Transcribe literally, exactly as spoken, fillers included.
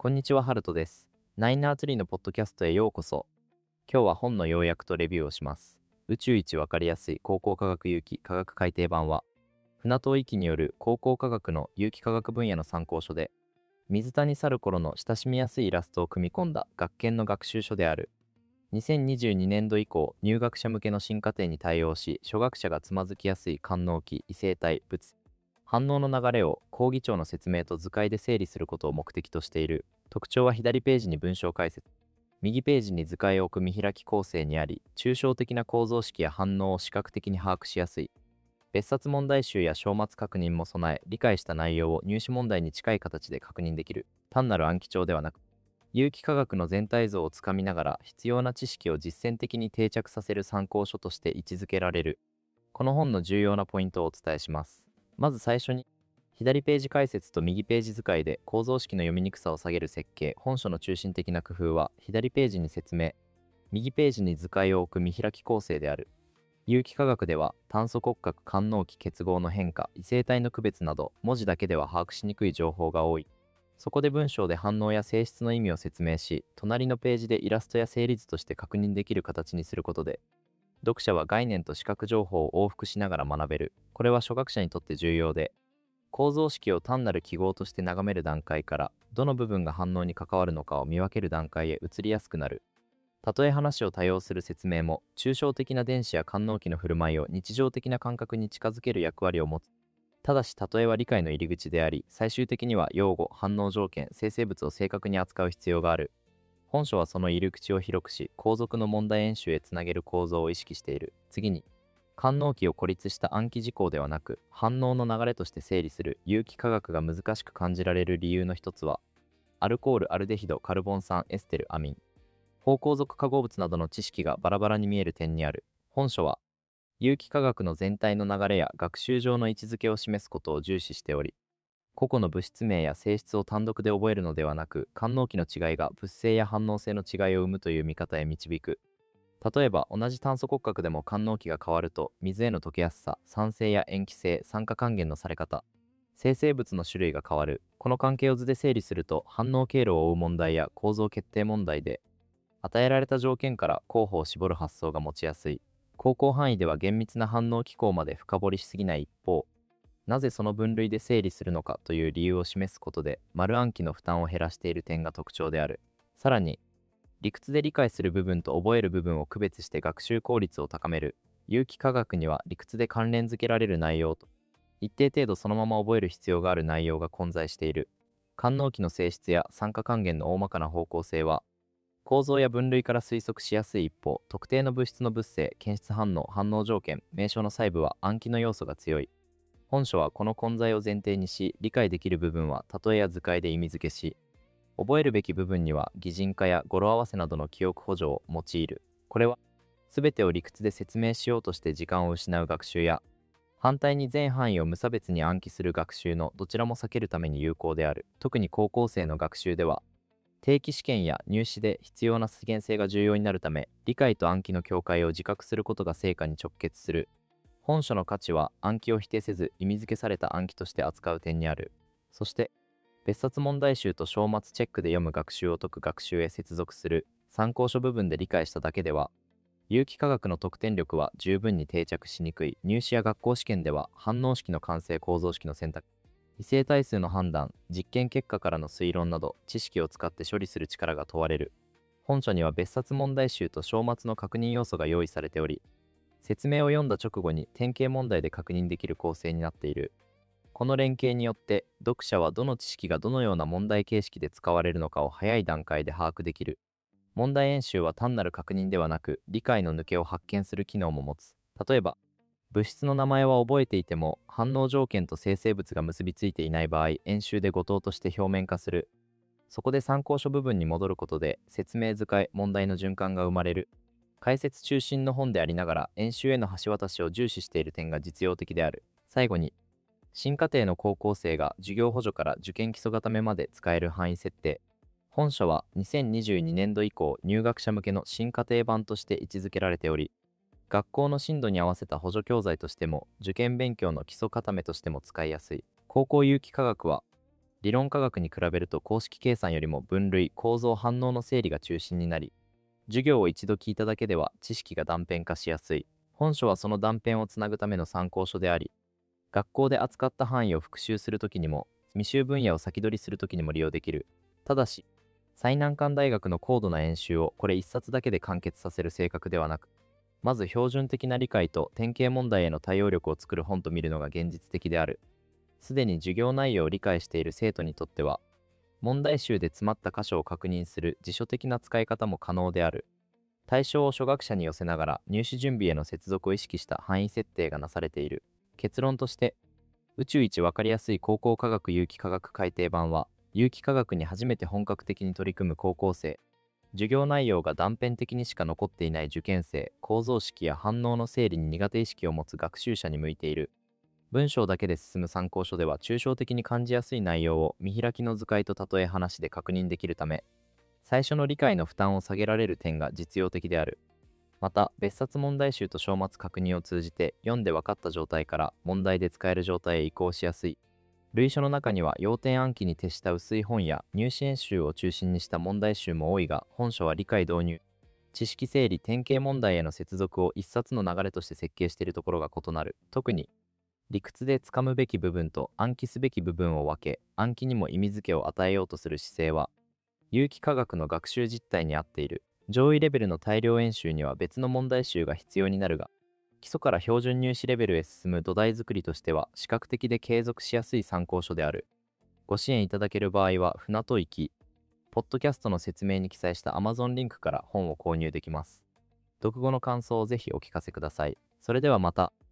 こんにちは、ハルトです。ナインナーツリーのポッドキャストへようこそ。今日は本の要約とレビューをします。宇宙一わかりやすい高校科学有機科学改訂版は、船戸一輝による高校科学の有機科学分野の参考書で、水谷去る頃の親しみやすいイラストを組み込んだ学研の学習書である。にせんにじゅうにねんど以降、入学者向けの新課程に対応し、初学者がつまずきやすい官能期、異性体、物、反応の流れを講義長の説明と図解で整理することを目的としている。特徴は左ページに文章解説、右ページに図解を置く見開き構成にあり、抽象的な構造式や反応を視覚的に把握しやすい。別冊問題集や章末確認も備え、理解した内容を入試問題に近い形で確認できる。単なる暗記帳ではなく、有機化学の全体像をつかみながら必要な知識を実践的に定着させる参考書として位置づけられる。この本の重要なポイントをお伝えします。まず最初に、左ページ解説と右ページ使いで構造式の読みにくさを下げる設計。本書の中心的な工夫は、左ページに説明、右ページに図解を置く見開き構成である。有機化学では、炭素骨格官能期結合の変化、異性体の区別など、文字だけでは把握しにくい情報が多い。そこで文章で反応や性質の意味を説明し、隣のページでイラストや整理図として確認できる形にすることで、読者は概念と視覚情報を往復しながら学べる。これは初学者にとって重要で、構造式を単なる記号として眺める段階から、どの部分が反応に関わるのかを見分ける段階へ移りやすくなる。たとえ話を多用する説明も、抽象的な電子や官能器の振る舞いを日常的な感覚に近づける役割を持つ。ただし、例えは理解の入り口であり、最終的には用語、反応条件、生成物を正確に扱う必要がある。本書はその入り口を広くし、後続の問題演習へつなげる構造を意識している。次に、官能期を孤立した暗記事項ではなく、反応の流れとして整理する。有機化学が難しく感じられる理由の一つは、アルコール、アルデヒド、カルボン酸、エステル、アミン、芳香属化合物などの知識がバラバラに見える点にある。本書は、有機化学の全体の流れや学習上の位置づけを示すことを重視しており、個々の物質名や性質を単独で覚えるのではなく、官能期の違いが物性や反応性の違いを生むという見方へ導く。例えば、同じ炭素骨格でも官能期が変わると、水への溶けやすさ、酸性や塩基性、酸化還元のされ方、生成物の種類が変わる。この関係を図で整理すると、反応経路を追う問題や構造決定問題で、与えられた条件から候補を絞る発想が持ちやすい。高校範囲では厳密な反応機構まで深掘りしすぎない一方、なぜその分類で整理するのかという理由を示すことで、丸暗記の負担を減らしている点が特徴である。さらに、理屈で理解する部分と覚える部分を区別して学習効率を高める。有機化学には理屈で関連づけられる内容と、一定程度そのまま覚える必要がある内容が混在している。官能期の性質や酸化還元の大まかな方向性は、構造や分類から推測しやすい一方、特定の物質の物性、検出反応、反応条件、名称の細部は暗記の要素が強い。本書はこの混在を前提にし、理解できる部分は例えや図解で意味付けし、覚えるべき部分には擬人化や語呂合わせなどの記憶補助を用いる。これは、全てを理屈で説明しようとして時間を失う学習や、反対に全範囲を無差別に暗記する学習のどちらも避けるために有効である。特に高校生の学習では、定期試験や入試で必要な再現性が重要になるため、理解と暗記の境界を自覚することが成果に直結する。本書の価値は暗記を否定せず意味付けされた暗記として扱う点にある。そして、別冊問題集と章末チェックで読む学習を解く学習へ接続する。参考書部分で理解しただけでは、有機化学の得点力は十分に定着しにくい。入試や学校試験では反応式の完成、構造式の選択、異性対数の判断、実験結果からの推論など知識を使って処理する力が問われる。本書には別冊問題集と章末の確認要素が用意されており、説明を読んだ直後に典型問題で確認できる構成になっている。この連携によって読者はどの知識がどのような問題形式で使われるのかを早い段階で把握できる。問題演習は単なる確認ではなく、理解の抜けを発見する機能も持つ。例えば、物質の名前は覚えていても反応条件と生成物が結びついていない場合、演習で誤答として表面化する。そこで参考書部分に戻ることで説明図解、問題の循環が生まれる。解説中心の本でありながら演習への橋渡しを重視している点が実用的である。最後に、新課程の高校生が授業補助から受験基礎固めまで使える範囲設定。本書はにせんにじゅうにねんど以降入学者向けの新課程版として位置づけられており、学校の進度に合わせた補助教材としても受験勉強の基礎固めとしても使いやすい。高校有機化学は理論科学に比べると公式計算よりも分類、構造、反応の整理が中心になり、授業を一度聞いただけでは知識が断片化しやすい。本書はその断片をつなぐための参考書であり、学校で扱った範囲を復習するときにも、未習分野を先取りするときにも利用できる。ただし、最難関大学の高度な演習をこれ一冊だけで完結させる性格ではなく、まず標準的な理解と典型問題への対応力を作る本と見るのが現実的である。すでに授業内容を理解している生徒にとっては、問題集で詰まった箇所を確認する辞書的な使い方も可能である。対象を初学者に寄せながら入試準備への接続を意識した範囲設定がなされている。結論として、宇宙一わかりやすい高校科学有機科学改訂版は、有機化学に初めて本格的に取り組む高校生、授業内容が断片的にしか残っていない受験生、構造式や反応の整理に苦手意識を持つ学習者に向いている。文章だけで進む参考書では抽象的に感じやすい内容を見開きの図解と例え話で確認できるため、最初の理解の負担を下げられる点が実用的である。また、別冊問題集と章末確認を通じて読んで分かった状態から問題で使える状態へ移行しやすい。類書の中には要点暗記に徹した薄い本や入試演習を中心にした問題集も多いが、本書は理解導入、知識整理、典型問題への接続を一冊の流れとして設計しているところが異なる。特に、理屈でつかむべき部分と暗記すべき部分を分け、暗記にも意味付けを与えようとする姿勢は、有機化学の学習実態に合っている。上位レベルの大量演習には別の問題集が必要になるが、基礎から標準入試レベルへ進む土台作りとしては視覚的で継続しやすい参考書である。ご支援いただける場合は船戸行き、ポッドキャストの説明に記載した Amazon リンクから本を購入できます。読後の感想をぜひお聞かせください。それではまた。